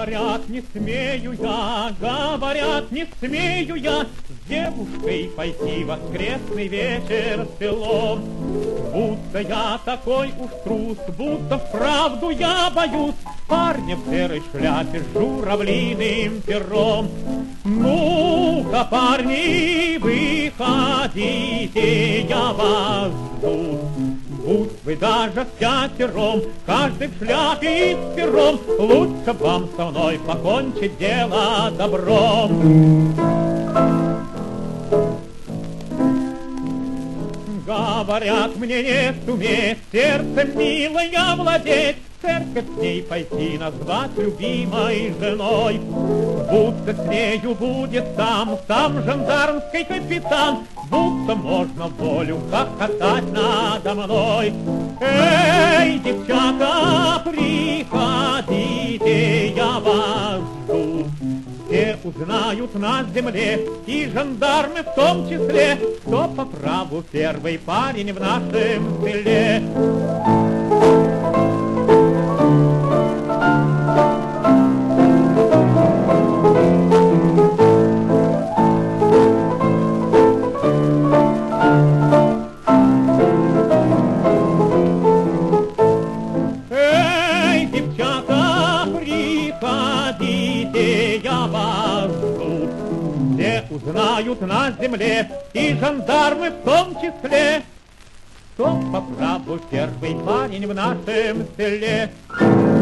Говорят, не смею я, говорят, не смею я с девушкой пойти в воскресный вечер в село. Будто я такой уж трус, будто вправду я боюсь парня в серой шляпе с журавлиным пером. Ну-ка, парни, выходите, я вас жду. Будь вы даже впятером, каждый в шляпе и с пером, лучше вам со мной покончить дело добром. Говорят, мне не суметь сердцем милая владеть, в церковь с ней пойти назвать любимой женой. Будто с нею будет там сам жандармский капитан, будто можно волю хохотать надо мной. Эй, девчата, приходите, я вас жду. Все узнают на земле, и жандармы в том числе, кто по праву первый парень в нашем селе. Эй, девчата, приходите, я вас жду. Все узнают на земле, и жандармы в том числе, кто по праву первый парень в нашем селе.